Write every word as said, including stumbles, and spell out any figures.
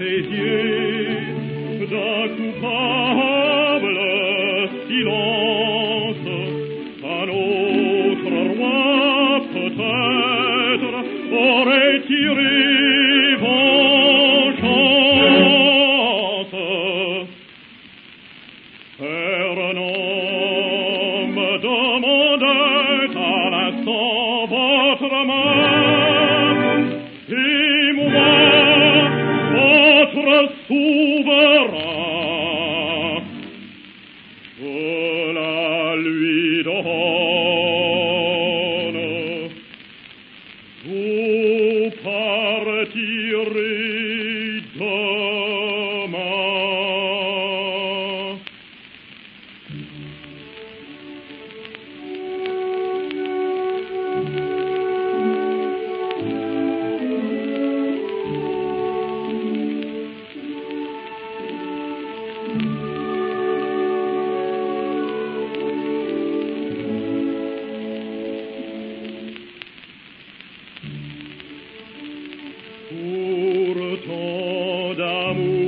ses yeux d'un coupable silence. Un autre roi peut-être aurait tiré vengeance. Fernand me demandait à l'instant votre main, et moi, votre souverain, je la lui donne. Vous partirez demain. Pour tant d'amour